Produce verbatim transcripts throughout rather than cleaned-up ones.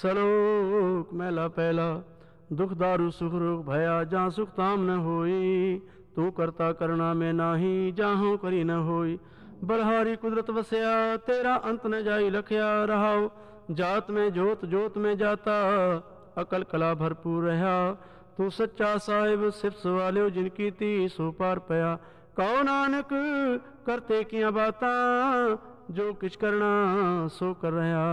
सलोक महला पहला। दुख दारू सुख रोग भया जहाँ सुख ताम न होई। तू करता करना में नाही जाहू करी न होई। बलहारी कुदरत वसया तेरा अंत न जाई लखया रहाओ। जात में जोत जोत में जाता अकल कला भरपूर रहा। तू सच्चा साहिब सिफ्स वाले जिनकी ती सो पार पया। कहो नानक करते किया बाता जो किछ करना सो कर रहा।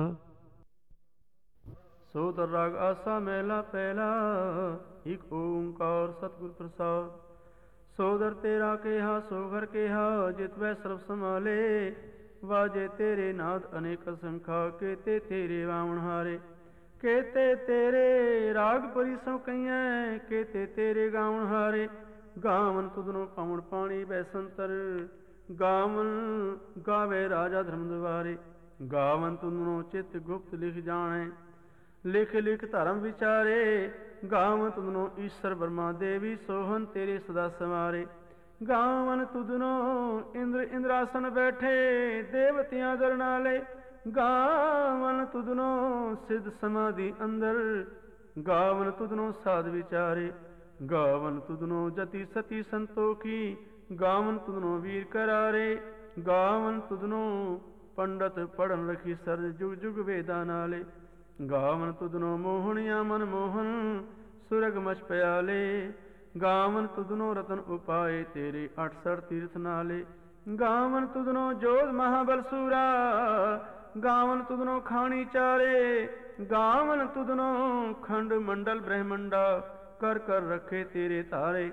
सोदर राग आसा मेला पहला। एक ओंकार सतगुर प्रसाद। सोदर तेरा केहा सो घर केहा जित वै सर्व संभाले। वाजे तेरे नाद अनेक संखा केते तेरे वावण हारे। केते तेरे राग परी सौ कइया केते तेरे गावण हारे। गावन तुदनो पावण पाणी बैसंतर गावन गावे राजा धर्म द्वारे। गावन तुदनो चित गुप्त लिख जाने लिख लिख धर्म विचारे। गावन तुदनो ईश्वर ब्रह्मा देवी सोहन तेरे सदा समारे। गावन तुदनो इंद्र इंद्रासन बैठे देवतियां दर नाले। गावन तुदनो सिद्ध समाधि अंदर गावन तुदनो साध विचारे। गावन तुदनो जति सती संतोखी गावन तुदनो वीर करारे। गावन तुदनो पंडित पढ़न रखी सर जुग जुग वेदा नाले। गावन तुदनो मोहनिया मन मोहन सुरग मच प्याले। गावन तुदनो रतन उपाय तेरे अठसठ तीर्थ नाले। गावन तुदनो जोध महाबल सूरा गावन तुदनो खानी चारे। गावन तुदनो खंड मंडल ब्रह्मंडा कर कर रखे तेरे तारे।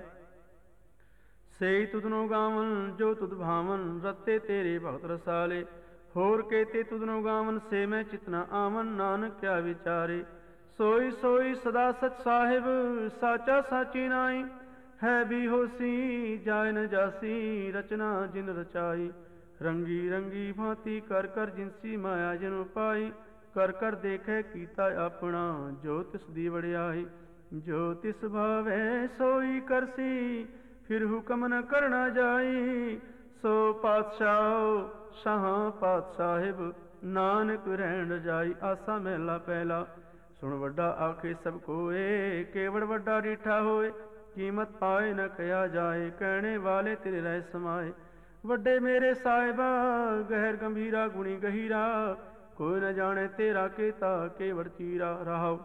से तुदनो गावन जो तुद भावन रते तेरे भगत रसाले। होर केते तुदनो गावन से मैं चितना आवन नानक क्या विचारे। सोई सोई सदा सच साहिब साचा साची नाई। है भी होसी जाय न जासी रचना जिन रचाई। रंगी रंगी भांति कर कर जिनसी माया जिन पाई। कर कर देखे कीता अपना जो तिस दी वड़ियाई। जो तिस भावे सोई करसी फिर हुक्म न करना जाई। सो पातशाह शाह पात साहिब नानक रहन जाई। आसा महला पहला। सुन वड्डा आखे सब कोए केवड़ वड्डा रीठा होए। कीमत पाए न कया जाए कहने वाले तेरे रह समाए। वड्डे मेरे साहिबा गहर गंभीरा गुणी गहीरा कोई न जाने तेरा केता केवड़ चीरा रहाओ।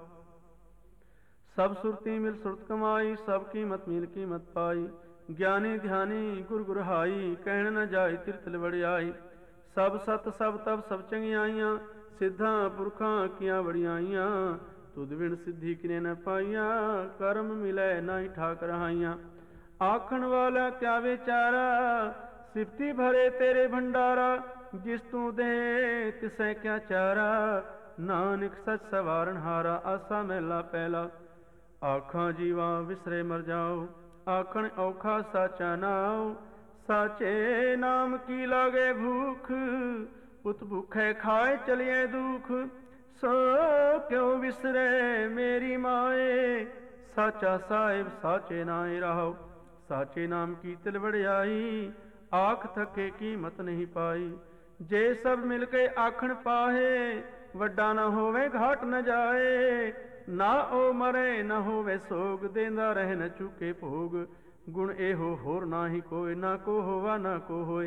सब सुरती मिल सुरत कमाई सब कीमत मिल कीमत पाई। ज्ञानी ध्यानी गुर गुरहाई कहन न जाय तीर्थ वड़ियाई। सब सत सब तब सब चंगियाइयां सिद्धा पुरखा किया वड़ियाइयां। तुद बिन सिद्धि किने न पाइया कर्म मिलै नाई ठाक रहाइयां। आखन वाला क्या विचारा सिफती भरे तेरे भंडारा। जिस तू दे तिसै क्या चारा नानक सच सवारण हारा। आसा महला पहला। आखा जीवा विसरे मर जाओ आखन औखा साचा नाव। साचे नाम की लागे भूख उत भूखे खाए चलिए दुख। सो क्यों विसरे मेरी माए साचा साहिब साचे नाए रहो। साचे नाम की तिल वड़ियाई आख थके कीमत नहीं पाई। जे सब मिलके आखन पाहे वड्डा न होवे घाट न जाए। ना ओ मरे न होवे सोग देंदा रह न चुके भोग। गुण एहो होर नाही कोय ना को होवा ना को होए।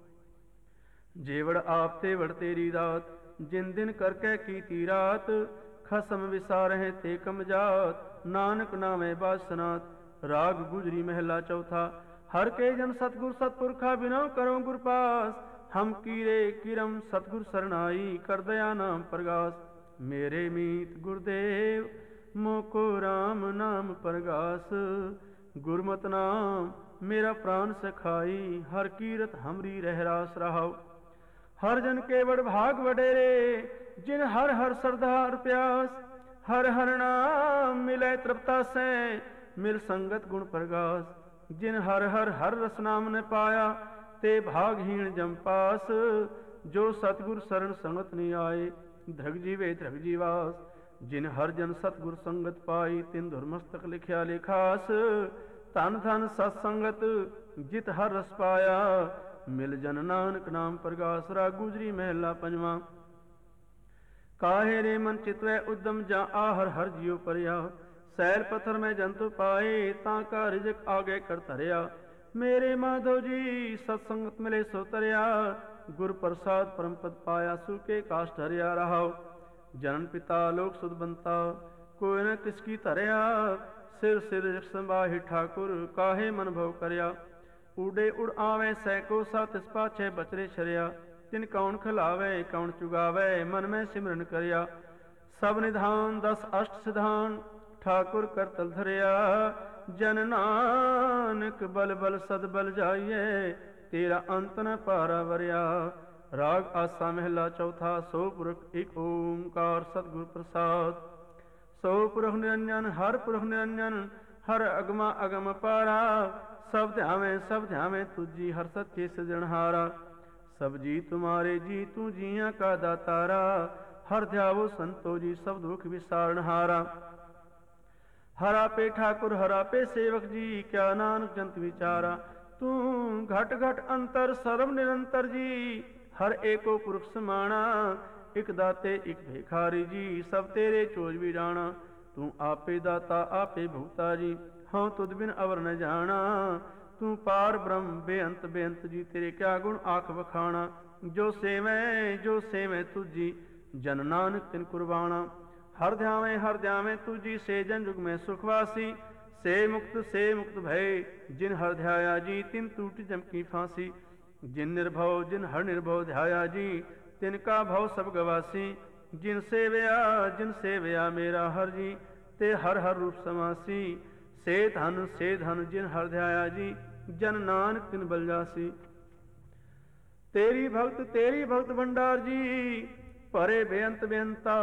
जेवड़ आप तेवड़ तेरी रात जिन दिन करके कीती रात। खसम विसारह ते कम जात नानक नामे बासनात। राग गुजरी महला चौथा। हर के जन सतगुर सतपुरखा बिनो करो गुर पास। हम कीरे किरम सतगुर सरनाई कर दया नाम प्रगास। मेरे मीत गुरुदेव मोको राम नाम प्रगास। गुरमत नाम मेरा प्राण सखाई हर कीरत हमरी रहरास रहाओ। हर जन केवड़ भाग वडेरे जिन हर हर सरदार प्यास। हर हर नाम मिले तृप्ता से मिल संगत गुण प्रगास। जिन हर हर हर रस नाम ने पाया ते भागहीन जम पास। जो सतगुर शरण संगत नहीं आए धृग जीवे धृग जीवास। जिन हर जन सतगुर संगत पाई तिन धुरमस्तक लिखया लिखास। धन धन सत्संगत जित हर रस पाया मिल जन नानक नाम प्रगास। राग गुजरी महला पंजवा। ਕਾਹੇ ਰੇ ਮਨ ਚਿਤਵੈ ਉਦਮ ਜਾਂ ਆਹਰ ਹਰ ਜਿਉ ਪਰਿਆ। ਸੈਲ ਪੱਥਰ ਮੈਂ ਜੰਤੂ ਪਾਏ ਤਾਂ ਕਾ ਰਿਜਕ ਆਗੇ ਕਰ ਧਰਿਆ। ਮੇਰੇ ਮਾਧੋ ਜੀ ਸਤਸੰਗਤ ਮਿਲੇ ਸੋ ਤਰਿਆ। ਗੁਰ ਪ੍ਰਸਾਦ ਪਰਮ ਪਦ ਪਾਇਆ ਸੁਕੇ ਕਾਸ਼ ਧਰਿਆ ਰਹਾਉ। ਜਨਨ ਪਿਤਾ ਲੋਕ ਸੁਧ ਬੰਤਾ ਕੋਈ ਨ ਕਿਸ ਕੀ ਧਰਿਆ। ਸਿਰ ਸਿਰ ਸੰਭਾਹੀ ਠਾਕੁਰ ਕਾਹੇ ਮਨ ਭਉ ਕਰਿਆ। ਊਡੇ ਉੜ ਆਵੇ ਸੈਕੋ ਸਾ ਤਿਸ ਪਾਛੇ ਬਚਰੇ ਸ਼ਰਿਆ। ਤਿਨ ਕੌਣ ਖਿਲਾਵੇ ਕੌਣ ਚੁਗਾਵੇ ਮਨ ਮੈਂ ਸਿਮਰਨ ਕਰਿਆ। ਸਭ ਨਿਧਾਨ ਦਸ ਅਸ਼ਟ ਸਿਧਾਨ ਠਾਕੁਰ ਕਰਤਲ ਧਰਿਆ। ਜਨ ਨਾਨਕ ਬਲ ਬਲ ਸਦ ਬਲ ਜਾਈਏ ਤੇਰਾ ਅੰਤ ਨ ਪਾਰਾ ਵਰਿਆ। ਰਾਗ ਆਸਾ ਮਹਿਲਾ ਚੌਥਾ। ਸੋ ਪੁਰਖ ਇੱਕ ਓੰਕਾਰ ਸਤਿਗੁਰ ਪ੍ਰਸਾਦ। ਸੋ ਪੁਰਖ ਨਿਰੰਜਨ ਹਰ ਪੁਰਖ ਨਿਰੰਜਨ ਹਰ ਅਗਮਾ ਅਗਮ ਪਾਰਾ। ਸਭ ਧਿਆਵੇਂ ਸਭ ਧਿਆਵੇਂ ਤੁਜੀ ਹਰ ਸੱਚੇ ਸਿਰਜਣਹਾਰਾ। ਸਭ ਜੀ ਤੁਮਾਰੇ ਜੀ ਤੂੰ ਜੀਆਂ ਕਾ ਦਾਤਾਰਾ। ਹਰ ਧਿਆਵੋ ਸੰਤੋ ਜੀ ਸਭ ਦੁਖ ਵਿਸਾਰਣਹਾਰਾ। ਹਰ ਆਪੇ ਠਾਕੁਰ ਹਰ ਆਪੇ ਸੇਵਕ ਜੀ ਕਿਆ ਨਾਨਕ ਜੰਤ ਵਿਚਾਰਾ। ਤੂੰ ਘਟ ਘਟ ਅੰਤਰ ਸਰਬ ਨਿਰੰਤਰ ਜੀ ਹਰ ਏਕੋ ਪੁਰਖ ਸਮਾਣਾ। ਇਕ ਦਾਤੇ ਇਕ ਭੇਖਾਰੀ ਜੀ ਸਭ ਤੇਰੇ ਚੋਜ ਵਿਡਾਣਾ। ਤੂੰ ਆਪੇ ਦਾਤਾ ਆਪੇ ਭੁਗਤਾ ਜੀ ਹਉ ਤੁਧ ਬਿਨ ਅਵਰ ਨ ਜਾਣਾ। ਤੂੰ ਪਾਰ ਬ੍ਰਹਮ ਬੇਅੰਤ ਬੇਅੰਤ ਜੀ ਤੇਰੇ ਕਿਆ ਗੁਣ ਆਖ ਵਖਾਣਾ। ਜੋ ਸੇਵੈ ਜੋ ਸੇਵੈ ਤੁਜੀ ਜਨ ਨਾਨਕ ਤਿਨ ਕੁਰਬਾਣਾ। ਹਰ ਧਿਆਵੇਂ ਹਰ ਧਿਆਵੇਂ ਤੁਜੀ ਸੇ ਜਨ ਜੁਗ ਮੈਂ ਸੁਖਵਾਸੀ। ਸੇ ਮੁਕਤ ਸੇ ਮੁਕਤ ਭਏ ਜਿਨ ਹਰ ਧਿਆਇਆ ਜੀ ਤਿਨ ਟੂਟ ਜਮਕੀ ਫਾਂਸੀ। ਜਿਨ ਨਿਰਭਉ ਜਿਨ ਹਰ ਨਿਰਭਉ ਧਿਆਇਆ ਜੀ ਤਿਨ ਕਾ ਭਉ ਸਭ ਗਵਾਸੀ। ਜਿਨ ਸੇਵਿਆ ਜਿਨ ਸੇਵਿਆ ਮੇਰਾ ਹਰ ਜੀ ਤੇ ਹਰ ਹਰ ਰੂਪ ਸਮਾਸੀ। ਸੇ ਧਨ ਸੇ ਧਨ ਜਿਨ ਹਰ ਧਿਆਇਆ ਜੀ ਜਨ ਨਾਨਕ ਤਿਨ ਬਲ ਜਾਸੀ। ਤੇਰੀ ਭਗਤ ਤੇਰੀ ਭਗਤ ਭੰਡਾਰ ਜੀ ਭਰੇ ਬੇਅੰਤ ਬੇਅੰਤਾ।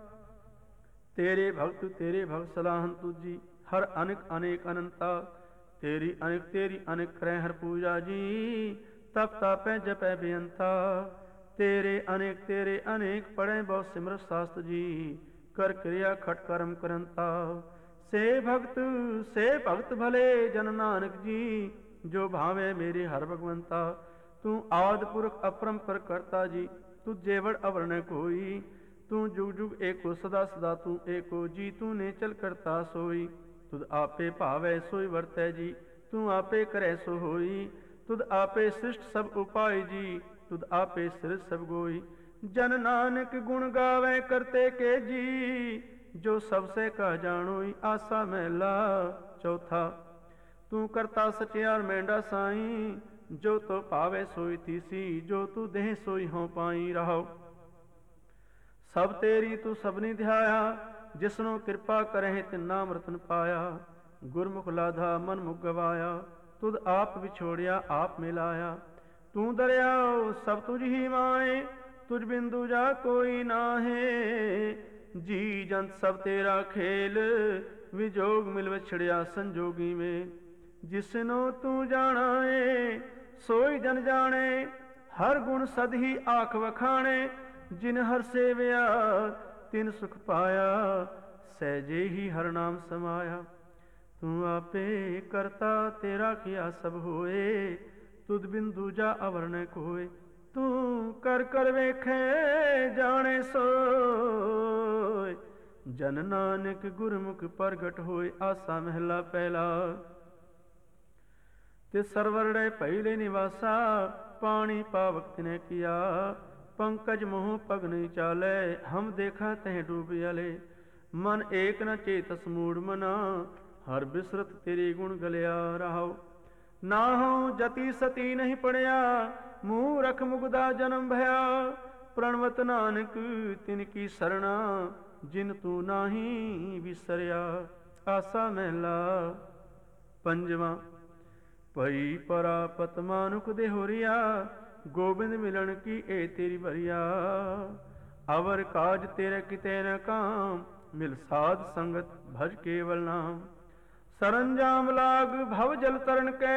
ਤੇਰੇ ਭਗਤ ਤੇਰੇ ਭਗਤ ਸਲਾਹਨ ਤੁਜੀ ਹਰ ਅਨੇਕ ਅਨੇਕ ਅਨੰਤਾ। ਤੇਰੀ ਅਨੇਕ ਤੇਰੀ ਅਨੇਕ ਕਰੈ ਹਰ ਪੂਜਾ ਜੀ ਤਪ ਤਾਪੈ ਜਪੈ ਬੇਅੰਤਾ। ਤੇਰੇ ਅਨੇਕ ਤੇਰੇ ਅਨੇਕ ਪੜੈ ਬਹੁ ਸਿਮਰਤ ਸਾਸਤ ਜੀ ਕਰ ਕਿਰਿਆ ਖਟ ਕਰਮ ਕਰੰਤਾ। ਸੇ ਭਗਤ ਸੇ ਭਗਤ ਭਲੇ ਜਨ ਨਾਨਕ ਜੀ ਜੋ ਭਾਵੇਂ ਮੇਰੇ ਹਰ ਭਗਵੰਤਾ। ਤੂੰ ਆਦਿ ਪੁਰਖ ਅਪਰੰਪਰ ਕਰਤਾ ਜੀ ਤੁਝੇ ਵਡ ਅਵਰ ਨ ਕੋਈ। ਤੂੰ ਜੁਗ ਜੁਗ ਏਕੋ ਸਦਾ ਸਦਾ ਤੂੰ ਏਕੋ ਜੀ ਤੂੰ ਨੇ ਚਲ ਕਰਤਾ ਸੋਈ। ਤੁਧ ਆਪੇ ਭਾਵੈ ਸੋਈ ਵਰਤੈ ਜੀ ਤੂੰ ਆਪੇ ਕਰੈ ਸੋ ਹੋਈ। ਤੁਧ ਆਪੇ ਸ੍ਰਿਸ਼ਟ ਸਭ ਉਪਾਇ ਜੀ ਤੁਧ ਆਪੇ ਸਿਰਜ ਸਭ ਗੋਈ। ਜਨ ਨਾਨਕ ਗੁਣ ਗਾਵੈ ਕਰਤੇ ਕੇ ਜੀ ਜੋ ਸਭ ਸੇ ਕਾ ਜਾਣੋਈ। ਆਸਾ ਮਹਿਲਾ ਚੌਥਾ। ਤੂੰ ਕਰਤਾ ਸਚਿਆਰ ਮਹਿੰਡਾ ਸਾਈ ਜੋ ਤੋ ਭਾਵੇ ਸੋਈ ਥੀਸੀ। ਜੋ ਤੂੰ ਦੇਹ ਸੋਈ ਹੋਂ ਪਾਈ ਰਹਾਉ। ਸਭ ਤੇਰੀ ਤੂੰ ਸਭਨੀ ਧਿਆਇਆ ਜਿਸਨੂੰ ਕਿਰਪਾ ਕਰਹਿ ਤਿਨਾ ਅੰਮ੍ਰਿਤਨ ਪਾਇਆ। ਗੁਰਮੁਖ ਲਾਧਾ ਮਨ ਮੁਖ ਗਵਾਇਆ ਤੁਧ ਆਪ ਵਿਛੋੜਿਆ ਆਪ ਮਿਲਾਇਆ। ਤੂੰ ਦਰਿਆਉ ਸਭ ਤੁਝ ਹੀ ਮਾਏ ਤੁਝ ਬਿਨ ਦੂਜਾ ਕੋਈ ਨਾਹੇ। ਜੀ ਜੰਤ ਸਭ ਤੇਰਾ ਖੇਲ ਵਿਜੋਗ ਮਿਲ ਵਿਛੜਿਆ ਸੰਜੋਗੀ ਮੇ। ਜਿਸਨੂੰ ਤੂੰ ਜਾਣਾ ਏ ਸੋਈ ਜਨ ਜਾਣੇ ਹਰ ਗੁਣ ਸਦ ਹੀ ਆਖ ਵਖਾਣੇ। ਜਿਨ ਹਰ ਸੇਵਿਆ ਤਿਨ ਸੁਖ ਪਾਇਆ ਸਹਿਜੇ ਹੀ ਹਰ ਨਾਮ ਸਮਾਇਆ। ਤੂੰ ਆਪੇ ਕਰਤਾ ਤੇਰਾ ਕੀਆ ਸਭ ਹੋਏ ਤੁਧ ਬਿਨ ਦੂਜਾ ਅਵਰ ਨ ਕੋਇ। ਤੂੰ ਕਰ ਕਰ ਵੇਖੇ ਜਾਣੇ ਸੋਇ ਜਨ ਨਾਨਕ ਗੁਰਮੁਖ ਪ੍ਰਗਟ ਹੋਏ। ਆਸਾ ਮਹਿਲਾ ਪਹਿਲਾ। ਤੇ ਸਰਵਰੜੇ ਪਹਿਲੇ ਨਿਵਾਸਾ ਪਾਣੀ ਪਾਵਕ ਤਿਨੇ ਕੀਆ। ਪੰਕਜ ਮੋਹ ਪਗ ਨਹੀਂ ਚਾਲੇ ਹਮ ਦੇਖਾ ਤਹਿ ਡੂਬ ਅਲੇ। ਮਨ ਏਕ ਨ ਚੇਤਸ ਮੂੜ ਮਨਾ ਹਰ ਬਿਸਰਤ ਤੇਰੇ ਗੁਣ ਗਲਿਆ ਰਹਾਉ। ਨਾਹਉ ਜਤੀ ਸਤੀ ਨਹੀਂ ਪੜਿਆ ਮੂਰਖ ਮੁਗਦਾ ਜਨਮ ਭਇਆ। ਪ੍ਰਣਵਤ ਨਾਨਕ ਤਿਨ ਕੀ ਸਰਣਾ ਜਿਨ ਤੂੰ ਨਾਹੀ ਵਿਸਰਿਆ। ਆਸਾ ਮਹਿਲਾ ਪੰਜਵਾਂ। ਭਈ ਪਰਾਪਤ ਮਾਨੁਖ ਦੇ ਹੋਰੀਆ ਗੋਬਿੰਦ ਮਿਲਣ ਕੀ ਏ ਤੇਰੀ ਭਰੀਆ। ਅਵਰ ਕਾਜ ਤੇਰੇ ਕਿਤੇ ਨ ਕਾਮ ਮਿਲ ਸਾਧ ਸੰਗਤ ਭਜ ਕੇਵਲ ਨਾਮ। ਸਰੰਜਾਮ ਲਾਗ ਭਵ ਜਲ ਤਰਨ ਕੇ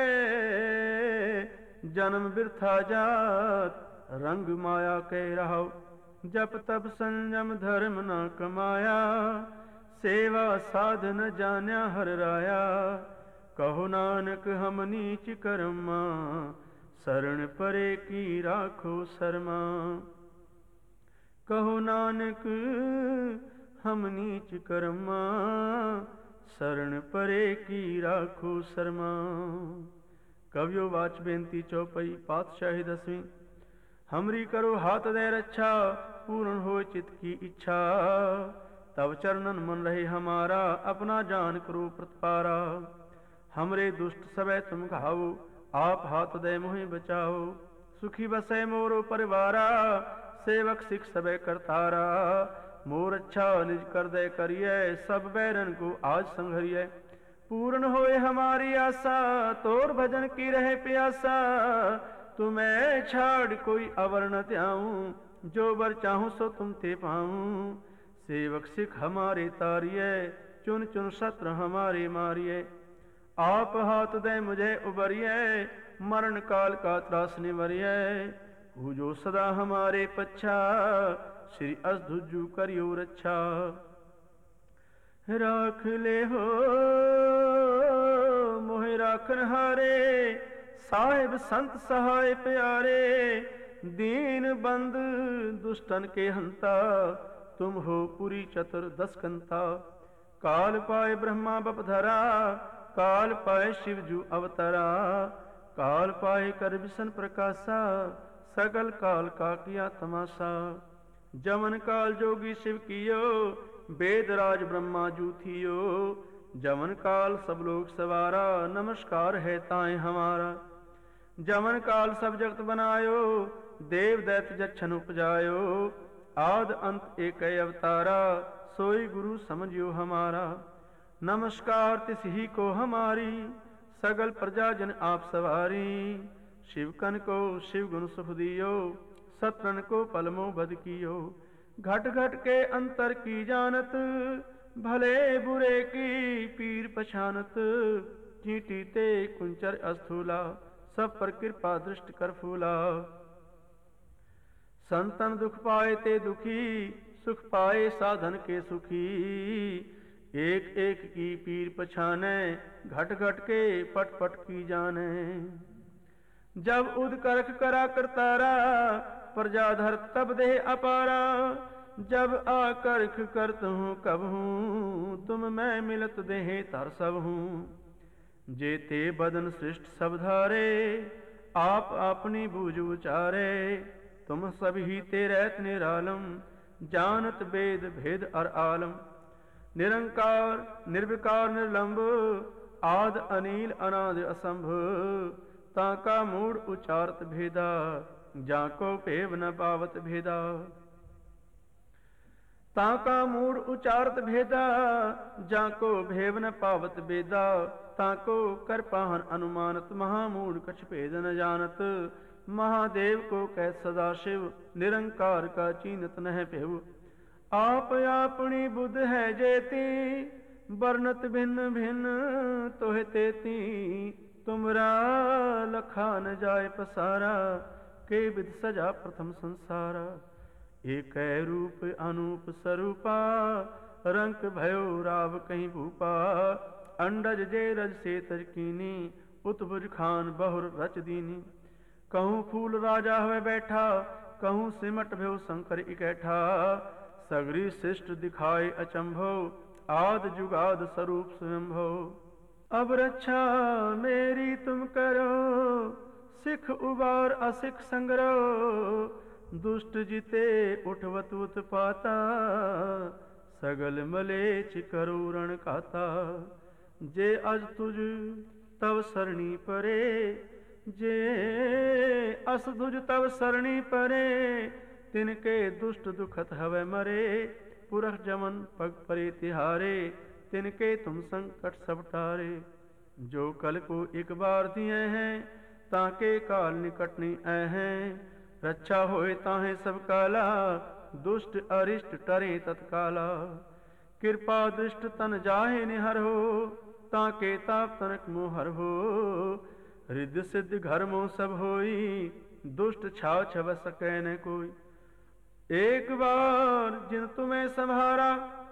ਜਨਮ ਬਿਰਥਾ ਜਾਤ ਰੰਗ ਮਾਇਆ ਕੇ ਰਹਾਉ। ਜਪ ਤਪ ਸੰਜਮ ਧਰਮ ਨ ਕਮਾਇਆ ਸੇਵਾ ਸਾਧ ਨ ਜਾਣਿਆ ਹਰ ਰਾਇਆ। ਕਹੋ ਨਾਨਕ ਹਮ ਨੀਚ ਕਰਮਾ ਸਰਣ ਪਰੇ ਕੀ ਰਾਖੋ ਸਰਮਾ। कहो नानक हम नीच कर्मा, शरण परे की राखो शर्मा। कवियो वाच बेनती चौपई पातशाही दसवीं। हमरी करो हाथ दे रक्षा, पूर्ण हो चित की इच्छा। तब चरणन मन रहे हमारा, अपना जान करो प्रतिपारा। हमरे दुष्ट सबे तुम घाओ, आप हाथ दे मोहि बचाओ। सुखी बसे मोरो परिवारा, सेवक सिख सबे करतारा। मोर अच्छा निज कर दे करिए, सब बैरन को आज संघरिए। पूर्ण होए हमारी आशा, तोर भजन की रहे प्यासा। तुम्हें छाड़ कोई अवर न त्याऊं, जो बर चाहूं सो तुम ते पाऊं। सेवक सिख हमारे तारिये, चुन चुन शत्रु हमारे मारिये। आप हाथ दे मुझे उबरिये, मरण काल का त्रास निवरिये। हु जो सदा हमारे पच्छा, श्री असधुजु करियो रक्षा। राख ले हो मोहि राखन हारे, साहिब संत सहाय प्यारे। दीन बंद दुष्टन के हंता, तुम हो पुरी चतुर दस कंता। काल पाए ब्रह्मा बपधरा, काल पाए शिवजू अवतरा। काल पाए कर विष्ण प्रकाशा, सकल काल का किया तमाशा। जमन काल जोगी शिव कियो, वेद राज ब्रह्मा जू थियो। जमन काल सब लोग सवारा, नमस्कार है ताए हमारा। जमन काल सब जगत बनायो, देव दैत जच्छन उपजायो। आद अंत एक अवतारा, सोई गुरु समझियो हमारा। नमस्कार तिस ही को हमारी, सगल प्रजा जन आप सवारी। शिवकन को शिव गुण सुख दियो, सत्रन को पलमो बद कियो। घट घट के अंतर की जानत, भले बुरे की पीर पछानत। चींटी ते कुंचर अस्थूला, सब पर कृपा दृष्टि कर फूला। संतन दुख पाए ते दुखी, सुख पाए साधन के सुखी। एक एक की पीर पछाने, घट घट के पट पट की जाने। जब उद करख करा करतारा, प्रजाधर तब देह अपारा। जब आकर्ख करत हूँ कब हूँ, तुम मैं मिलत देह तर सब हूँ। जेते बदन सृष्ट सब धारे, आप अपनी बूझ उचारे। तुम सब ही ते रहत निरालम, जानत वेद भेद अर आलम। निरंकार निर्विकार निर्लंब, आद अनील अनाद असंभ। ताका मूड उचारत भेदा, जाको पेव न पावत भेदा। ताका मूड उचारत भेदा, जाको भेव न पावत बेदा। ताको कर पाहन अनुमानत, महामूड कछ भेद न जानत। महादेव को कह सदाशिव, निरंकार का चीनत नह पेव। आप अपनी बुध है जेती, बरनत भिन्न भिन्न तोह तेती। तुमरा लखा न जाय पसारा, के विध सजा प्रथम संसारा। एक रूप अनूप स्वरूपा, रंक भयो राव कहीं भूपा। अंडज जे रज से तजकीनी, उत्भुज खान बहुर रच दीनी। कहूँ फूल राजा हुए बैठा, कहूँ सिमट भ्यो शंकर इकैठा। सगरी शिष्ट दिखाए अचंभो, आद जुगाद स्वरूप स्वयंभो। अब रक्षा मेरी तुम करो, सिख उबार असिख संग्रह। दुष्ट जिते उठवत उत्पाता, सगल मलेच करो रण खाता। जे अज तुझ तव सरणी परे, जे अस तुझ तव सरणी परे। तिनके दुष्ट दुखत हवे मरे, पुरख जमन पग परे तिहारे। तिनके तुम संकट सब टारे। जो कल को एक बार दिए हैं, ताके काल निकट नहीं आए हैं। रक्षा होए ताहे सब काला, दुष्ट अरिष्ट टरे तत्काला। कृपा दृष्ट तन जाहे निहर हो, ताके ताप तनक मोहर हो। रिद्ध सिद्ध घर मोह सब होई, दुष्ट छाव छव सकै न कोई। एक बार जिन तुम्हें संभारा,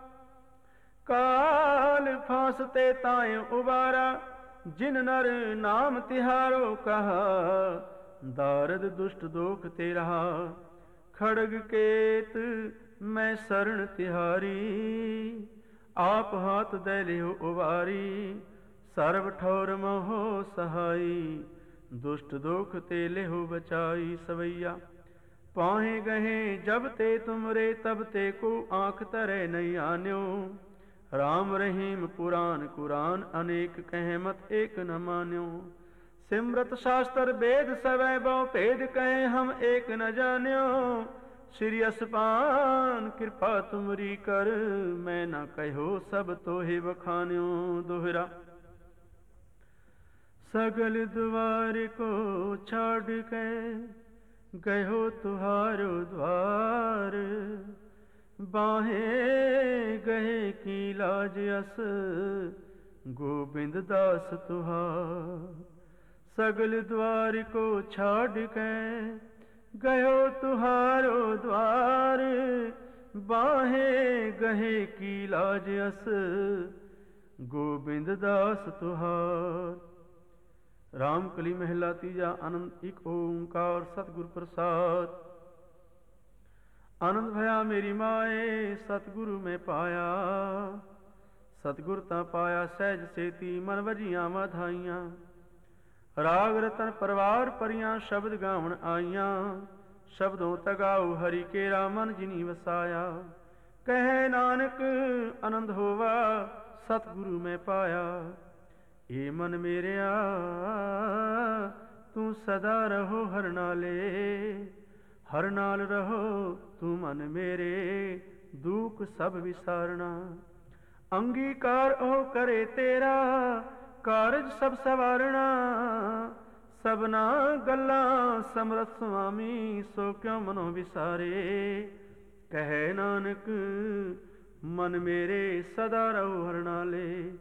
काल फांसते ताए उबारा। जिन नर नाम तिहारो कहा, दारद दुष्ट दोख ते रहा। ਖੜਗ ਕੇਤ ਮੈਂ ਸਰਣ ਤਿਹਾਰੀ, ਆਪ ਹਾਥ ਦੇ ਲਿਓ ਉਵਾਰੀ, ਸਰਬ ਠੌਰ ਮੋਹ ਸਹਾਈ, ਦੁਸ਼ਟ ਦੁਖ ਤੇ ਲਿਹੁ ਬਚਾਈ। ਸਵਈਆ ਪਾਹੇ ਗਹੇ ਜਬ ਤੇ ਤੁਮਰੇ, ਤਬ ਤੇ ਕੋ ਆਂਖ ਧਰੇ ਨਹੀਂ ਆਨਿਓ। ਰਾਮ ਰਹੀਮ ਪੁਰਾਨ ਕੁਰਾਨ, ਅਨੇਕ ਕਹਿ ਮਤ ਏਕ ਨ ਮਾਨਿਓ। ਸਿਮਰਤ ਸ਼ਾਸਤਰ ਵੇਦ ਸਵੈ ਬਹੁ ਭੇਦ, ਕਹੇ ਹਮ ਏਕ ਨ ਜਾਣਿਓ। ਸ੍ਰੀ ਅਸਪਾਨ ਕਿਰਪਾ ਤੁਮਰੀ ਕਰ, ਮੈਂ ਨਾ ਕਹਿਓ ਸਭ ਤੋਹਿ ਬਖਾਨਿਓ। ਦੋਹਰਾ ਸਗਲ ਦੁਆਰ ਕੋ ਛਾੜ ਕੇ, ਗਇਓ ਤੁਹਾਰੋ द्वार। ਬਾਹੇ ਗਏ ਕੀ ਲਾਜ ਅਸ, ਗੋਬਿੰਦ ਦਾਸ ਤੁਹਾਰ। ਸਗਲ ਦੁਆਰ ਕੋ ਛਾੜ ਕੇ, ਗਇਓ ਤੁਹਾਰੋ द्वार। ਬਾਹੇ ਗਏ ਕੀ ਲਾਜ ਅਸ, ਗੋਬਿੰਦ ਦਾਸ ਤੁਹਾਰ। ਰਾਮ ਕਲੀ ਮਹਿਲਾ ਤੀਜਾ। ਆਨੰਦ ਇੱਕ ਓੰਕਾਰ ਸਤਿਗੁਰ ਪ੍ਰਸਾਦ। ਆਨੰਦ ਭਇਆ ਮੇਰੀ ਮਾਏ, ਸਤਿਗੁਰੂ ਮੈਂ ਪਾਇਆ। ਸਤਿਗੁਰ ਤਾਂ ਪਾਇਆ ਸਹਿਜ ਸੇਤੀ, ਮਨ ਵਜੀਆਂ ਵਾਧਾਈਆਂ। ਰਾਗ ਰਤਨ ਪਰਵਾਰ ਪਰੀਆਂ, ਸ਼ਬਦ ਗਾਵਣ ਆਈਆਂ। ਸ਼ਬਦੋਂ ਤਗਾਉ ਹਰੀ ਕੇਰਾ, ਮਨ ਜਿਨੀ ਵਸਾਇਆ। ਕਹੇ ਨਾਨਕ ਆਨੰਦ ਹੋਵਾ, ਸਤਿਗੁਰੂ ਮੈਂ ਪਾਇਆ। ਏ ਮਨ ਮੇਰਿਆ ਤੂੰ ਸਦਾ ਰਹੋ ਹਰ ਨਾਲੇ, ਹਰ ਨਾਲ ਰਹੋ ਤੂੰ ਮਨ ਮੇਰੇ, ਦੁਖ ਸਭ ਵਿਸਾਰਣਾ। ਅੰਗੀਕਾਰ ਉਹ ਕਰੇ ਤੇਰਾ, ਕਾਰਜ ਸਭ ਸਵਾਰਣਾ। ਸਭਨਾ ਗੱਲਾਂ ਸਮਰਥ ਸੁਆਮੀ, ਸੋ ਕਿਉ ਮਨੋ ਵਿਸਾਰੇ। ਕਹੈ ਨਾਨਕ ਮਨ ਮੇਰੇ ਸਦਾ ਰਹੋ ਹਰ ਨਾਲੇ।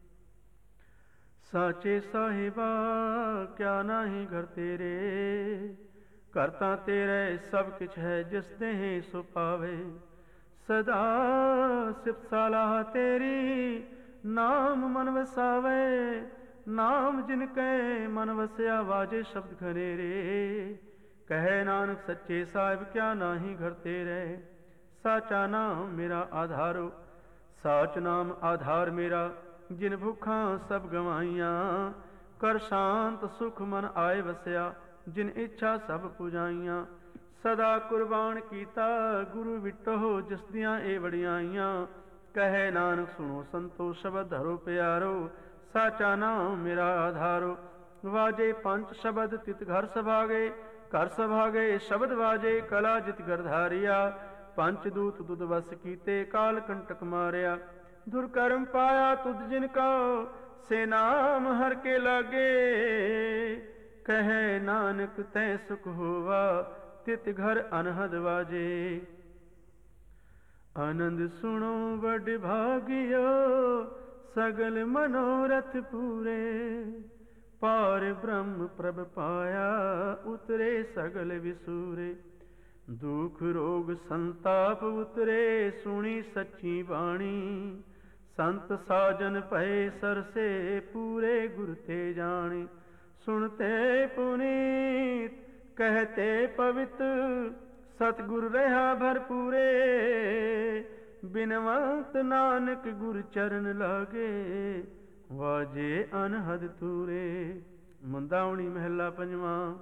ਸਾਚੇ ਸਾਹਿਬਾ ਕਿਆ ਨਾਹੀ ਘਰ ਤੇਰੇ, ਘਰ ਤਾਂ ਤੇਰੇ ਸਭ ਕਿਛ ਹੈ, ਜਿਸ ਦੇਹ ਸੋ ਪਾਵੇ। ਸਦਾ ਸਿਫਤ ਸਲਾਹ ਤੇਰੀ, ਨਾਮ ਮਨ ਵਸਾਵੇ। ਨਾਮ ਜਿਨ ਕੈ ਮਨ ਵਸਿਆ, ਵਾਜੇ ਸ਼ਬਦ ਖਨੇਰੇ। ਕਹੈ ਨਾਨਕ ਸੱਚੇ ਸਾਹਿਬ ਕਿਆ ਨਾਹੀ ਘਰ ਤੇਰੇ। ਸਾਚਾ ਨਾਮ ਮੇਰਾ ਆਧਾਰੋ, ਸਾਚ ਨਾਮ ਆਧਾਰ ਮੇਰਾ। ਜਿਨ ਭੁੱਖਾਂ ਸਭ ਗਵਾਈਆਂ, ਕਰ ਸ਼ਾਂਤ ਸੁਖ ਮਨ ਆਏ ਵਸਿਆ। ਜਿਨ ਇੱਛਾ ਸਭ ਪੁਜਾਈਆਂ, ਸਦਾ ਕੁਰਬਾਨ ਕੀਤਾ ਗੁਰੂ ਵਿਟੋ, ਜਿਸ ਦੀਆਂ ਇਹ ਵਡਿਆਈਆਂ। ਕਹੈ ਨਾਨਕ ਸੁਣੋ ਸੰਤੋ, ਸ਼ਬਦ ਧਰੋ ਪਿਆਰੋ। ਸਾਚਾ ਨਾਮ ਮੇਰਾ ਆਧਾਰੋ। ਵਾਜੇ ਪੰਜ ਸ਼ਬਦ ਤਿਤ ਘਰ ਸਭਾਗੇ, ਘਰ ਸਭਾਗੇ ਸ਼ਬਦ ਵਾਜੇ। ਕਲਾ ਜਿਤ ਘਰ ਧਾਰਿਆ, ਪੰਚ ਦੂਤ ਦੁਧ ਵਸ ਕੀਤੇ। ਕਾਲ ਕੰਟਕ ਮਾਰਿਆ, ਦੁਰਕਰਮ ਪਾਇਆ ਤੁਧ ਜਿਨ ਕਉ। ਸੇ ਨਾਮ ਹਰ ਕੇ ਲਾਗੇ, ਕਹੈ ਨਾਨਕ ਤੈ ਸੁਖ ਹੋਵਾ। ਤਿਤ ਘਰ ਅਨਹਦ ਵਾਜੇ। ਆਨੰਦ ਸੁਣੋ ਵਡ ਭਾਗਿਓ, ਸਗਲ ਮਨੋਰਥ ਪੂਰੇ। ਪਾਰ ਬ੍ਰਹਮ ਪ੍ਰਭ ਪਾਇਆ, ਉਤਰੇ ਸਗਲ ਵਿਸੂਰੇ। ਦੁਖ ਰੋਗ ਸੰਤਾਪ ਉਤਰੇ, ਸੁਣੀ ਸੱਚੀ ਬਾਣੀ। ਸੰਤ ਸਾਜਨ ਭਏ ਸਰਸੇ, ਪੂਰੇ ਗੁਰ ਤੇ ਜਾਣੇ। ਸੁਣਤੇ ਪੁਨੀਤ ਕਹਤੇ ਪਵਿੱਤ, ਸਤਿਗੁਰ ਰਹਾ ਭਰਪੂਰੇ। ਬਿਨਵੰਤ ਨਾਨਕ ਗੁਰ ਚਰਨ ਲਾਗੇ, ਵਾਜੇ ਅਨਹਦ ਤੂਰੇ। ਮੰਦਾਵਣੀ ਮਹਿਲਾ ਪੰਜਵਾਂ।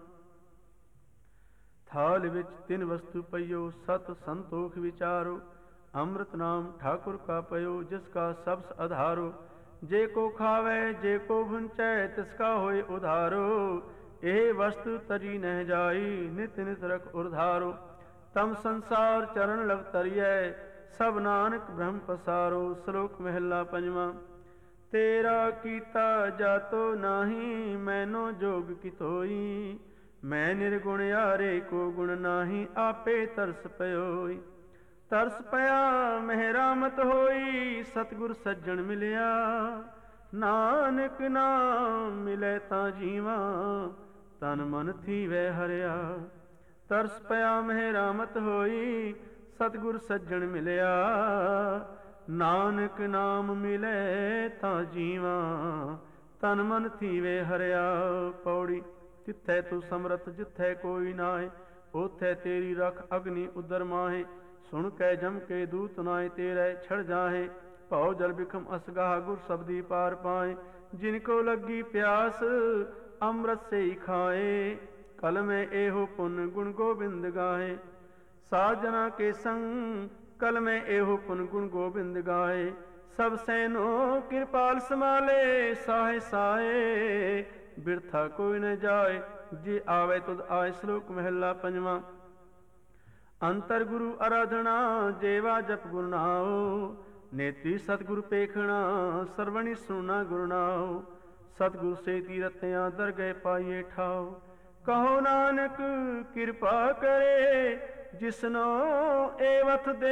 ਥਾਲ ਵਿੱਚ ਤਿੰਨ ਵਸਤੂ ਪਈਓ, ਸਤ ਸੰਤੋਖ ਵਿਚਾਰੋ। ਅੰਮ੍ਰਿਤ ਨਾਮ ਠਾकुर ਕਾ ਪਇਓ, ਜਿਸ ਕਾ ਸਬਸ ਆਧਾਰੋ। ਜੇ ਕੋ ਖਾਵੇ ਜੇ ਕੋ ਭੁੰਚੈ, ਤਿਸ ਕਾ ਹੋਏ ਉਧਾਰੋ। ਇਹ ਵਸਤੂ ਤਜੀ ਨਹਿ ਜਾਈ, ਨਿਤ ਨਿਤ ਰਖ ਉਰਧਾਰੋ। ਤਮ ਸੰਸਾਰ ਚਰਨ ਲਗ ਤਰੀਐ, ਸਭ ਨਾਨਕ ਬ੍ਰਹਮ ਪਸਾਰੋ। ਸ਼ਲੋਕ ਮਹਿਲਾ ਪੰਜਵਾਂ। ਤੇਰਾ ਕੀਤਾ ਜਾਤੋ ਨਾਹੀ, ਮੈਨੋ ਜੋਗ ਕਿਤੋਈ। ਮੈਂ ਨਿਰਗੁਣ ਯਾਰੇ ਕੋ ਗੁਣ ਨਾਹੀ, ਆਪੇ ਤਰਸ ਪਇਓਈ। ਤਰਸ ਪਿਆ ਮਹਿਰਾਮਤ ਹੋਈ, ਸਤਿਗੁਰ ਸੱਜਣ ਮਿਲਿਆ। ਨਾਨਕ ਨਾਮ ਮਿਲੇ ਤਾਂ ਜੀਵਾਂ, ਤਨ ਮਨ ਥੀਵੈ ਹਰਿਆ। ਤਰਸ ਪਿਆ ਮਹਿਰਾਮਤ ਹੋਈ, ਸਤਿਗੁਰ ਸੱਜਣ ਮਿਲਿਆ। ਨਾਨਕ ਨਾਮ ਮਿਲੇ ਤਾਂ ਜੀਵਾਂ, ਤਨ ਮਨ ਥੀਵੇ ਹਰਿਆ। ਪੌੜੀ। ਤਿੱਥੈ ਤੂੰ ਸਮਰਥ ਜਿੱਥੈ ਕੋਈ ਨਾਏ, ਉਥੈ ਤੇਰੀ ਰਖ ਅਗਨੀ ਉਦਰ ਮਾਹੇ। ਸੁਣ ਕੈ ਜਮ ਕੇ ਦੂਤ ਨਾਏ ਤੇਰੇ ਛੜ ਜਾਹੇ। ਭਉ ਜਲ ਬਿਖਮ ਅਸਗਾਹ ਗੁਰ ਸਬਦੀ ਪਾਰ ਪਾਏ। ਜਿਨ ਕੋ ਲੱਗੀ ਪਿਆਸ ਅੰਮ੍ਰਿਤ ਸੇ ਹੀ ਖਾਏ। ਕਲ ਮੈਂ ਇਹੋ ਪੁਨ ਗੁਣ ਗੋਬਿੰਦ ਗਾਏ। ਸਾਜਨਾ ਕੇ ਸੰਗ ਕਲ ਮੈਂ ਇਹੋ ਪੁਨ ਗੁਣ ਗੋਬਿੰਦ ਗਾਏ। ਸਭ ਸੈਨੋ ਕਿਰਪਾਲ ਸਮਾਲੇ ਸਾਹੇ ਸਾਹੇ। ਬਿਰਥਾ ਕੋਈ ਨ ਜਾਏ ਜੇ ਆਵੇ ਤੁਧ ਆਏ। ਸ਼ਲੋਕ ਮਹਿਲਾ ਪੰਜਵਾਂ। ਅੰਤਰ ਗੁਰੂ ਅਰਾਧਨਾ ਜੇਵਾ ਜਪ ਗੁਰ ਨਾਉ। ਨੇਤਰੀ ਸਤਿਗੁਰ ਪੇਖਣਾ ਸਰਵਣੀ ਸੁਣਾ ਗੁਰ ਨਾਉ। ਸਤਿਗੁਰ ਸੇ ਤੀਰਥਿਆਂ ਦਰਗਹਿ ਪਾਈਏ ਠਾਉ। ਕਹੋ ਨਾਨਕ ਕਿਰਪਾ ਕਰੇ ਜਿਸਨੋ ਏਵਥ ਦੇ।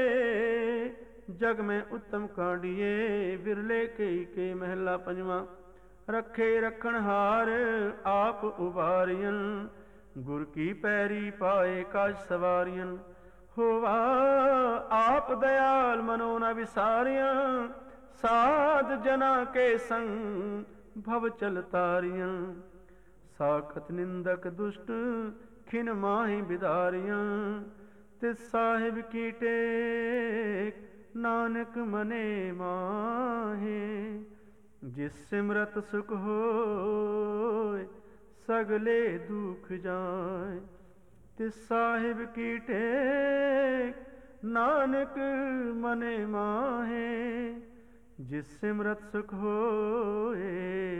ਜਗ ਮੈਂ ਉੱਤਮ ਕਾਂਡੀਏ ਵਿਰਲੇ ਕਈ ਕੇ। ਮਹਿਲਾ ਪੰਜਵਾਂ। ਰੱਖੇ ਰੱਖਣ ਹਾਰ ਆਪ ਉਬਾਰੀਅਨ। ਗੁਰ ਕੀ ਪੈਰੀ ਪਾਏ ਕਾਜ ਸਵਾਰੀਅਨ। ਹੋਵਾ ਆਪ ਦਇਆਲ ਮਨੋ ਨ ਵਿਸਾਰਿਆ। ਸਾਧ ਜਨਾ ਕੇ ਸੰਗ ਭਵ ਚਲ ਤਾਰਿਅਨ। ਸਾਖਤ ਨਿੰਦਕ ਦੁਸ਼ਟ ਖਿਨ ਮਾਹੀ ਬਿਦਾਰਿਆ। ਤਿਸ ਸਾਹਿਬ ਕੀ ਟੇਕ ਨਾਨਕ ਮਨੇ ਮਾਹੇ। ਜਿਸ ਸਿਮਰਤ ਸੁਖ ਹੋਏ ਸਗਲੇ ਦੁਖ ਜਾਏ। ਤਿਸ ਸਾਹਿਬ ਕੀ ਟੇਕ ਨਾਨਕ ਮਨੇ ਮਾਹੇ। ਜਿਸ ਸਿਮਰਤ ਸੁਖ ਹੋਏ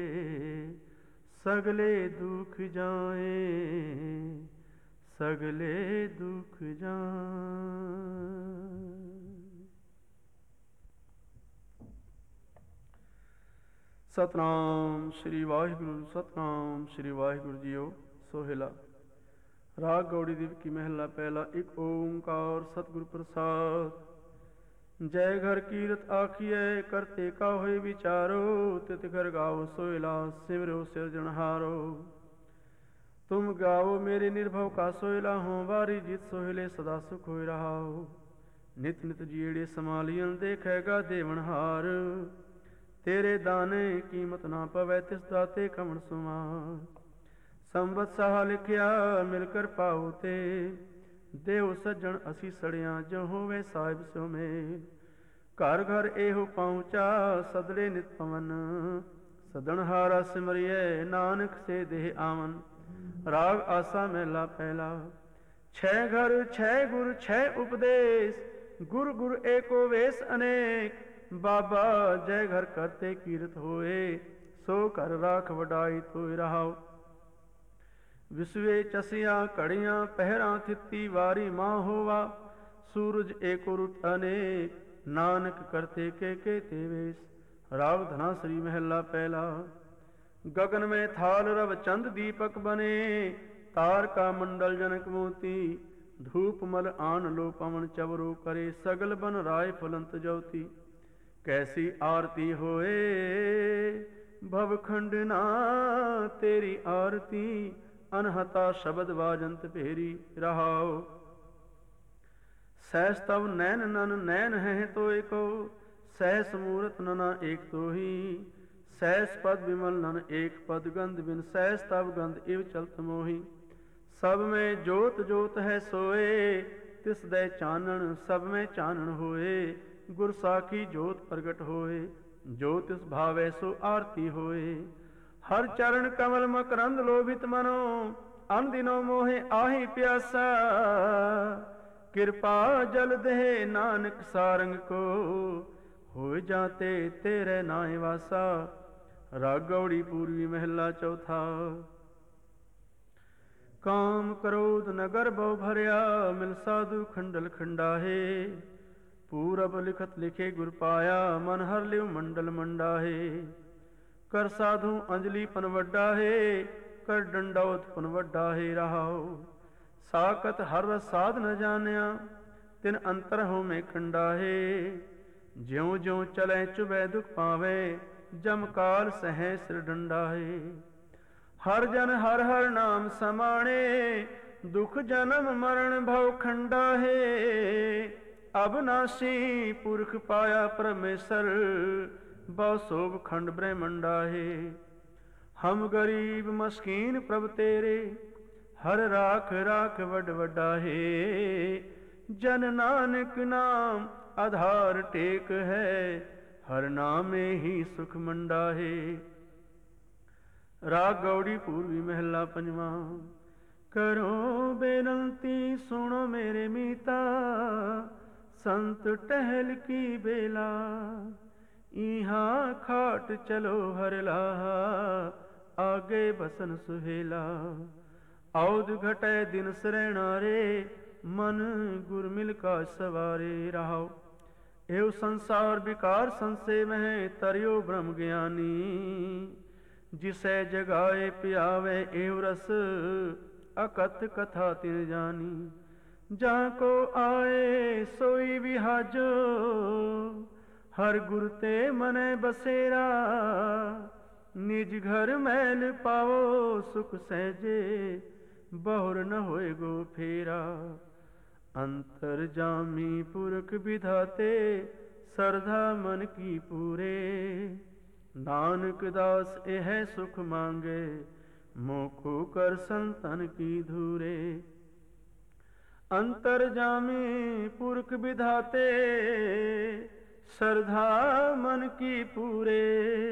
ਸਗਲੇ ਦੁਖ ਜਾਏ। ਸਗਲੇ ਦੁਖ ਜਾਏ। ਸਤਨਾਮ ਸ੍ਰੀ ਵਾਹਿਗੁਰੂ। ਸਤਨਾਮ ਸ੍ਰੀ ਵਾਹਿਗੁਰੂ ਜੀਓ। ਸੋਹਿਲਾ। ਰਾਗ ਗੌੜੀ ਦੀ ਕੀ ਮਹਿਲਾ ਪਹਿਲਾ। ਇੱਕ ਓੰਕਾਰ ਸਤਿਗੁਰ ਪ੍ਰਸਾਦ। ਜੈ ਘਰ ਕੀਰਤ ਆਖੀਐ ਕਰਤੇ ਕਾ ਹੋਏ ਵਿਚਾਰੋ। ਤਿਤ ਘਰ ਗਾਓ ਸੋਹਿਲਾ ਸਿਮਰੋ ਸਿਰਜਣਹਾਰੋ। ਤੁਮ ਗਾਓ ਮੇਰੇ ਨਿਰਭਉ ਕਾ ਸੋਹਿਲਾ। ਹੋਂ ਵਾਰੀ ਜਿਤ ਸੋਹਿਲੇ ਸਦਾ ਸੁਖ ਹੋਇ ਰਹਾਓ। ਨਿਤ ਨਿਤ ਜੀੜੇ ਸਮਾਲੀਅਨ ਦੇਖੇਗਾ ਦੇਵਨਹਾਰ। ਤੇਰੇ ਦਾਨੇ ਕੀਮਤ ਨਾ ਪਵੈ ਤਿਸ ਦਾਤੇ ਕਵਣ ਸੁਮਾਰ। ਸੰਵਤ ਸਾਹ ਲਿਖਿਆ ਮਿਲ ਕਰ ਪਾਉ ਤੇ। ਦੇਉ ਸੱਜਣ ਅਸੀਂ ਸੜਿਆ ਜੋ ਹੋਵੇ ਸਾਹਿਬ ਸਿਉ ਮੇਲ। ਘਰ ਘਰ ਇਹੋ ਪਹੁੰਚਾ ਸਦਲੇ ਨਿਤ ਪਵਨ। ਸਦਨਹਾਰਾ ਸਿਮਰਿਐ ਨਾਨਕ ਸੇ ਦੇਹ ਆਵਨ। ਰਾਗ ਆਸਾ ਮਹਿਲਾ ਪਹਿਲਾ। ਛੈ ਘਰ ਛੈ ਗੁਰ ਛੈ ਉਪਦੇਸ਼। ਗੁਰ ਗੁਰ ਏਕੋ ਵੇਸ ਅਨੇਕ। ਬਾਬਾ ਜੈ ਘਰ ਕਰਤੇ ਕੀਰਤ ਹੋਏ। ਸੋ ਘਰ ਰਾਖ ਵਡਾਈ ਤੋਇ ਰਹਾਉ। ਵਿਸਵੇ ਚਸੀਆਂ ਘੜੀਆਂ ਪਹਿਰਾਂ ਥਿੱਤੀ ਵਾਰੀ ਮਾਂ ਹੋਵਾ। ਸੂਰਜ ਏਕੋ ਰੁੱਤ ਅਨੇਕ। ਨਾਨਕ ਕਰਤੇ ਕੇ ਕੇ ਤੇ ਵੇਸ। ਰਾਗ ਧਨਾ ਸ੍ਰੀ ਮਹਿਲਾ ਪਹਿਲਾ। ਗगन में थाल रव चंद दीपक बने। तार का मंडल जनक मोती। धूप मल आन लो पवन चवरो करे। सगल बन राय फुलंत ज्योति। कैसी आरती होए भवखंड ना तेरी आरती। अनहता शब्द वाजंत भेरी रहाओ। सहस तव नैन नन नैन है तो एको। सहस मूरत नना एक तो ही। सहस पद विमल नन एक पद गंध बिन। सहस तब गंध इव चलत मोही। सब में जोत जोत है सोए। तिस दे चानन सब में चानन होए। गुर साखी जोत प्रगट होए। जो तिस भावै सो आरती होए। हर चरण कमल मकरंद लोभित मनो। अन दिनो मोहे आही प्यासा। कृपा जल दे नानक सारंग को। हो जाते तेरे नाय वासा। राग गौड़ी पूर्वी महला चौथा। काम क्रोध नगर बहु भरिया। मिल साधु खंडल खंडाहे। पूरब लिखत लिखे गुर पाया। मन हर लिव मंडल मंडाहे। कर साधु अंजलि पन वड्डा है। कर डंडौत पन वड्डा है रहाओ। साकत हर रस साध न जानिया। तिन अंतर हो में खंडा है। ज्यों ज्यों चले चुबे दुख पावे। जम काल सह सिर डंडा है। हर जन हर हर नाम समाणे। दुख जन्म मरण भव खंडा है। अबनासी पुरख पाया परमेश्वर। बहु शोभ खंड ब्रह्मंडा है। हम गरीब मस्कीन प्रभ तेरे। ਹਰ ਰਾਖ ਰਾਖ ਵੱਡ ਵੱਡਾ ਹੈ। ਜਨ ਨਾਨਕ ਨਾਮ ਆਧਾਰ ਟੇਕ ਹੈ, ਹਰ ਨਾਮੇ ਹੀ ਸੁਖ ਮੰਡਾ ਹੈ। ਰਾਗ ਗੌੜੀ ਪੂਰਵੀ ਮਹਿਲਾ ਪੰਜਵਾਂ। ਕਰੋ ਬੇਨੰਤੀ ਸੁਣੋ ਮੇਰੇ ਮੀਤਾ, ਸੰਤ ਟਹਿਲ ਕੀ ਬੇਲਾ। ਇਹਾਂ ਖਾਟ ਚਲੋ ਹਰ ਲਾਹਾ, ਆਗੇ ਬਸਨ ਸੁਹੇਲਾ। ਔਦ ਘਟੈ ਦਿਨ ਸਰੈਣਾ ਰੇ, ਮਨ ਗੁਰ ਮਿਲ ਕਾ ਸਵਾਰੇ ਰਹਾਓ। ਇਹੋ ਸੰਸਾਰ ਵਿਕਾਰ ਸੰਸੇ ਮਹਿ, ਤਰਿਓ ਬ੍ਰਹਮ ਗਿਆਨੀ। ਜਿਸੈ ਜਗਾਏ ਪਿਆਵੇ ਇਹੋ ਰਸ, ਅਕਥ ਕਥਾ ਤਿਨ ਜਾਨੀ। ਜਾਂ ਕੋ ਆਏ ਸੋਈ ਵਿਹਾਜੋ, ਹਰ ਗੁਰ ਤੇ ਮਨੈ ਬਸੇਰਾ। ਨਿਜ ਘਰ ਮੈਲ ਪਾਵੋ ਸੁਖ ਸਹਿਜੇ, ਬਹੁਰ ਨ ਹੋਏ ਗੋ ਫੇਰਾ। ਅੰਤਰ ਜਾਮੀ ਪੁਰਖ ਵਿਧਾਤੇ, ਸਰਧਾ ਮਨ ਕੀ ਪੂਰੇ। ਨਾਨਕ ਦਾਸ ਇਹ ਸੁਖ ਮੰਗੇ, ਮੋਖੋ ਕਰ ਸੰਤਨ ਕੀ ਧੂਰੇ। ਅੰਤਰ ਜਾਮੀ ਪੁਰਖ ਵਿਧਾਤੇ, ਸਰਧਾ ਮਨ ਕੀ ਪੂਰੇ।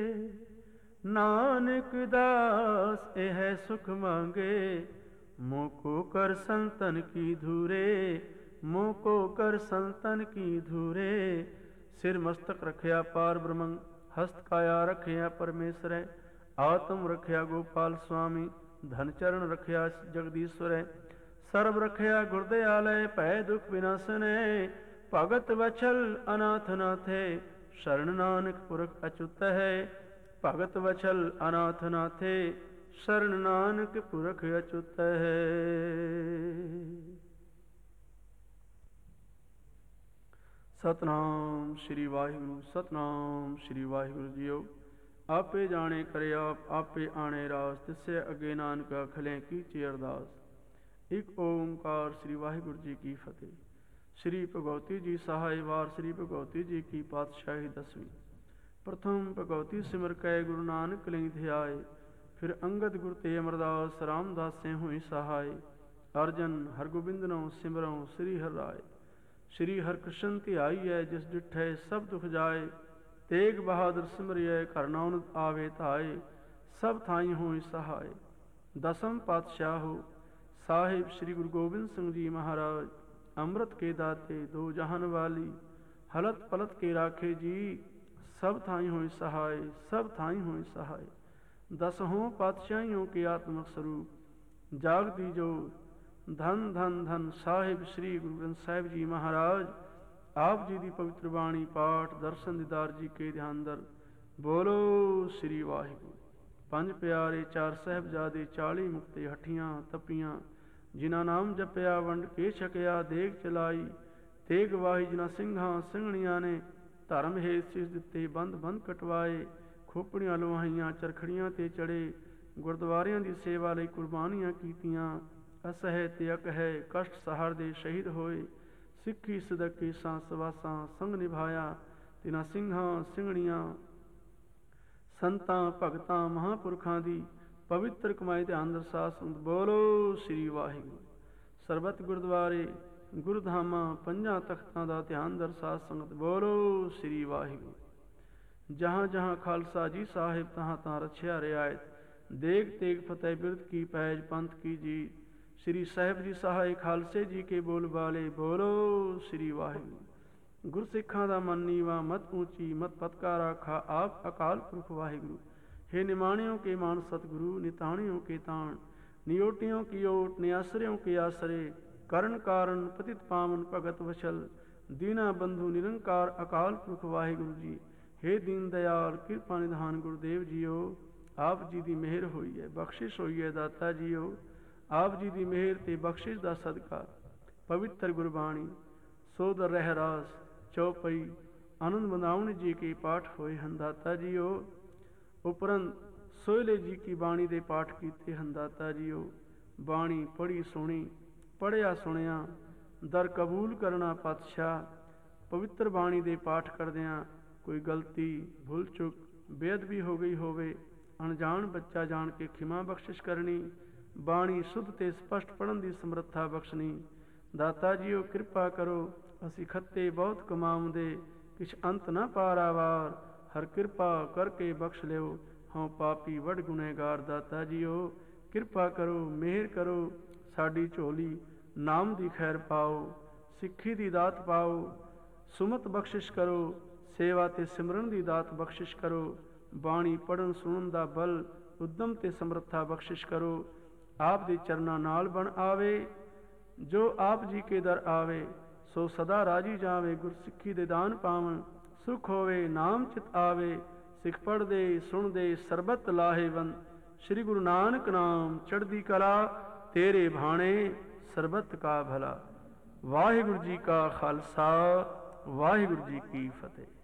ਨਾਨਕ ਦਾਸ ਇਹ ਸੁਖ ਮੰਗੇ, ਮੋਕੋ ਕਰ ਸੰਤਨ ਕੀ ਧੂਰੇ। ਮੋਕੋ ਕਰ ਸੰਤਨ ਕੀ ਧੂਰੇ। ਸਿਰ ਮਸਤਕ ਰਖਿਆ ਪਾਰ ਬ੍ਰਹਮੰ, ਹਸਤ ਕਾਇਆ ਰਖਿਆ ਪਰਮੇਸ਼ਰੈ। ਆਤਮ ਰਖਿਆ ਗੋਪਾਲ ਸੁਆਮੀ, ਧਨ ਚਰਨ ਰਖਿਆ ਜਗਦੀਸ਼ਵਰੈ। ਸਰਬ ਰਖਿਆ ਗੁਰਦਿਆਲੈ, ਭੈ ਦੁਖ ਵਿਨਾਸਨੈ। ਭਗਤ ਵਛਲ ਅਨਾਥ ਨਾਥੇ, ਸ਼ਰਨ ਨਾਨਕ ਪੁਰਖ ਅਚੁੱਤ ਹੈ। ਭਗਤ ਵਛਲ ਅਨਾਥ ਨਾਥੇ, ਸ਼ਰਨ ਨਾਨਕ ਪੁਰਖ ਅਚੁੱਤ ਹੈ। ਸਤਨਾਮ ਸ਼੍ਰੀ ਵਾਹਿਗੁਰੂ, ਸਤਨਾਮ ਸ਼੍ਰੀ ਵਾਹਿਗੁਰੂ ਜੀਓ। ਆਪੇ ਜਾਣੇ ਕਰੇ ਆਪ, ਆਪੇ ਆਣੇ ਰਾਸ। ਤਿਸੈ ਅੱਗੇ ਨਾਨਕ ਖਲੇ ਕੀਚੀ ਅਰਦਾਸ। ਇਕ ਓੰਕਾਰ ਸ੍ਰੀ ਵਾਹਿਗੁਰੂ ਜੀ ਕੀ ਫਤਿਹ। ਸ੍ਰੀ ਭਗਵਤੀ ਜੀ ਸਹਾਇ ਵਾਰ। ਸ੍ਰੀ ਭਗਵਤੀ ਜੀ ਕੀ ਪਾਤਸ਼ਾਹੀ ਦਸਵੀਂ। ਪ੍ਰਥਮ ਭਗਵਤੀ ਸਿਮਰ ਕੈ ਗੁਰੂ ਨਾਨਕ ਲਈ ਧਿਆਏ। ਫਿਰ ਅੰਗਦ ਗੁਰ ਤੇ ਅਮਰਦਾਸ ਰਾਮਦਾਸੇ ਹੋਈ ਸਹਾਇ। ਅਰਜਨ ਹਰਗੋਬਿੰਦਨੋ ਸਿਮਰਉ ਸ੍ਰੀ ਹਰਿ ਰਾਏ। ਸ੍ਰੀ ਹਰਿਕ੍ਰਿਸ਼ਨ ਧਿਆਈਐ ਜਿਸ ਡਿਠੈ ਸਭ ਦੁਖ ਜਾਏ। ਤੇਗ ਬਹਾਦਰ ਸਿਮਰਿਐ ਘਰ ਨਾਉਨ ਆਵੇ ਧਾਏ। ਸਭ ਥਾਈ ਹੋਈ ਸਹਾਇ। ਦਸਮ ਪਾਤਸ਼ਾਹੋ ਸਾਹਿਬ ਸ੍ਰੀ ਗੁਰੂ ਗੋਬਿੰਦ ਸਿੰਘ ਜੀ ਮਹਾਰਾਜ। ਅੰਮ੍ਰਿਤ ਕੇ ਦਾਤੇ ਦੋ ਜਹਾਨ ਵਾਲੀ, ਹਲਤ ਪਲਤ ਕੇ ਰਾਖੇ ਜੀ। ਸਭ ਥਾਈ ਹੋਈ ਸਹਾਇ, ਸਭ ਥਾਈ ਹੋਈ ਸਹਾਇ। ਦਸहों ਪਾਤਸ਼ਾਹੀਓਂ ਕੇ ਆਤਮਕ ਸਰੂਪ, ਜਾਗਦੀ ਜੋਤ। ਧੰਨ ਧੰਨ ਧੰਨ ਸਾਹਿਬ ਸ੍ਰੀ ਗੁਰੂ ਗ੍ਰੰਥ ਸਾਹਿਬ ਜੀ ਮਹਾਰਾਜ। ਆਪ ਜੀ ਦੀ ਪਵਿੱਤਰ ਬਾਣੀ ਪਾਠ ਦਰਸ਼ਨ ਦੀਦਾਰ ਜੀ ਕੇ ਧਿਆਨ ਦਰ। ਬੋਲੋ ਸ੍ਰੀ ਵਾਹਿਗੁਰੂ। ਪੰਜ ਪਿਆਰੇ ਚਾਰ ਸਾਹਿਬਜ਼ਾਦੇ, ਚਾਲੀ ਮੁਕਤੇ ਹੱਠੀਆਂ ਤਪੀਆਂ। ਜਿਨ੍ਹਾਂ ਨਾਮ ਜਪਿਆ ਵੰਡ ਕੇ ਛਕਿਆ, ਦੇਗ ਚਲਾਈ ਤੇਗ ਵਾਹੀ। ਜਿਨ੍ਹਾਂ ਸਿੰਘਾਂ ਸਿੰਘਣੀਆਂ ਨੇ ਧਰਮ ਹੇਤ ਸੀਸ ਦਿੱਤੇ, ਬੰਦ ਬੰਦ ਕਟਵਾਏ। ਖੋਪੜੀਆਂ ਲਵਾਹੀਆਂ, ਚਰਖੜੀਆਂ ਤੇ ਚੜੇ। ਗੁਰਦੁਆਰਿਆਂ ਦੀ ਸੇਵਾ ਲਈ ਕੁਰਬਾਨੀਆਂ ਕੀਤੀਆਂ। ਅਸਹਿ ਤੇ ਅਕਹਿ ਕਸ਼ਟ ਸਹਾਰਦੇ ਸ਼ਹੀਦ ਹੋਏ। ਸਿੱਖੀ ਸਦਕੇ ਸਾਂਸ ਵਾਸਾਂ ਸੰਗ ਨਿਭਾਇਆ। ਤਿਨਾਂ ਸਿੰਘਾਂ ਸਿੰਘਣੀਆਂ ਸੰਤਾਂ ਭਗਤਾਂ ਮਹਾਂਪੁਰਖਾਂ ਦੀ ਪਵਿੱਤਰ ਕਮਾਈ ਦੇ ਅੰਦਰ ਸਾਧ ਸੰਗਤ। ਬੋਲੋ ਸ੍ਰੀ ਵਾਹਿਗੁਰੂ। ਸਰਬਤ ਗੁਰਦੁਆਰੇ ਗੁਰਧਾਮਾਂ ਪੰਜਾਂ ਤਖਤਾਂ ਦਾ ਧਿਆਨ ਦਰ ਸਾਧ ਸੰਗਤ। ਬੋਲੋ ਸ੍ਰੀ ਵਾਹਿਗੁਰੂ। ਜਹਾਂ ਜਹਾਂ ਖਾਲਸਾ ਜੀ ਸਾਹਿਬ, ਤਹਾਂ ਤਹਾਂ ਰਛਿਆ ਰਿਆਇਤ। ਦੇਗ ਤੇਗ ਫਤਿਹ ਬਿਰਦ ਕੀ ਪੈਜ ਪੰਥ ਕੀ ਜੀ। ਸ੍ਰੀ ਸਾਹਿਬ ਜੀ ਸਹਾਇ ਖਾਲਸੇ ਜੀ ਕੇ ਬੋਲ ਬਾਲੇ। ਬੋਲੋ ਸ੍ਰੀ ਵਾਹਿਗੁਰੂ। ਗੁਰਸਿੱਖਾਂ ਦਾ ਮਨ ਨੀਵਾ ਮਤ ਊਚੀ, ਮਤ ਪਤਕਾ ਰਾਖਾ ਆਪ ਅਕਾਲ ਪੁਰਖ ਵਾਹਿਗੁਰੂ। हे निमाणियों के मान सतगुरु, निताणियों के ताण। नियोटियों की ओट, नियासरियों के आसरे। करण कारण पतित पावन भगत वशल। दीना बंधु निरंकार अकाल पुरख वाहिगुरु जी। हे दीन दयाल कृपा निधान गुरुदेव जीओ। आप जी की मेहर होई है, बख्शिश होई है दाता जीओ। आप जी की मेहर ते बख्शिश का सदका पवित्र गुरबाणी सोदर रहरास चौपई आनंद बंदावण जी के पाठ होए हैं दाता जीओ। ਉਪਰੰਤ ਸੋਹਲੇ ਜੀ ਕੀ ਬਾਣੀ ਦੇ ਪਾਠ ਕੀਤੇ ਹਨ ਦਾਤਾ ਜੀਓ। ਬਾਣੀ ਪੜ੍ਹੀ ਸੁਣੀ, ਪੜ੍ਹਿਆ ਸੁਣਿਆ, ਦਰ ਕਬੂਲ ਕਰਨਾ ਪਾਤਸ਼ਾਹ। ਪਵਿੱਤਰ ਬਾਣੀ ਦੇ ਪਾਠ ਕਰਦਿਆਂ ਕੋਈ ਗਲਤੀ ਭੁੱਲ ਚੁੱਕ ਬੇਅਦਬੀ ਹੋ ਗਈ ਹੋਵੇ, ਅਣਜਾਣ ਬੱਚਾ ਜਾਣ ਕੇ ਖਿਮਾ ਬਖਸ਼ਿਸ਼ ਕਰਨੀ। ਬਾਣੀ ਸ਼ੁੱਧ ਤੇ ਸਪਸ਼ਟ ਪੜ੍ਹਨ ਦੀ ਸਮਰੱਥਾ ਬਖਸ਼ਣੀ। ਦਾਤਾ ਜੀਓ ਕਿਰਪਾ ਕਰੋ, ਅਸੀਂ ਖੱਤੇ ਬਹੁਤ ਕਮਾਉਂਦੇ, ਕਿਛ ਅੰਤ ਨਾ ਪਾਰਾਵਾਰ। ਹਰ ਕਿਰਪਾ ਕਰਕੇ ਬਖਸ਼ ਲਿਓ, ਹਉ ਪਾਪੀ ਵਡ ਗੁਨਹਗਾਰ। ਦਾਤਾ ਜੀਓ ਕਿਰਪਾ ਕਰੋ, ਮਿਹਰ ਕਰੋ, ਸਾਡੀ ਝੋਲੀ ਨਾਮ ਦੀ ਖੈਰ ਪਾਓ, ਸਿੱਖੀ ਦੀ ਦਾਤ ਪਾਓ, ਸੁਮਤ ਬਖਸ਼ਿਸ਼ ਕਰੋ, ਸੇਵਾ ਤੇ ਸਿਮਰਨ ਦੀ ਦਾਤ ਬਖਸ਼ਿਸ਼ ਕਰੋ, ਬਾਣੀ ਪੜ੍ਹਨ ਸੁਣਨ ਦਾ ਬਲ, ਉਦਮ ਤੇ ਸਮਰੱਥਾ ਬਖਸ਼ਿਸ਼ ਕਰੋ। ਆਪ ਦੇ ਚਰਨਾਂ ਨਾਲ ਬਣ ਆਵੇ, ਜੋ ਆਪ ਜੀ ਕੇ ਦਰ ਆਵੇ, ਸੋ ਸਦਾ ਰਾਜੀ ਜਾਵੇ। ਗੁਰਸਿੱਖੀ ਦੇ ਦਾਨ ਪਾਵਨ, ਸੁਖ ਹੋਵੇ ਨਾਮ ਚਿਤ ਆਵੇ। ਸਿੱਖ ਪੜ੍ਹਦੇ ਸੁਣਦੇ ਸਰਬਤ ਲਾਹੇਵੰਦ, ਸ੍ਰੀ ਗੁਰੂ ਨਾਨਕ ਨਾਮ ਚੜ੍ਹਦੀ ਕਲਾ, ਤੇਰੇ ਭਾਣੇ ਸਰਬਤ ਕਾ ਭਲਾ। ਵਾਹਿਗੁਰੂ ਜੀ ਕਾ ਖਾਲਸਾ, ਵਾਹਿਗੁਰੂ ਜੀ ਕੀ ਫਤਿਹ।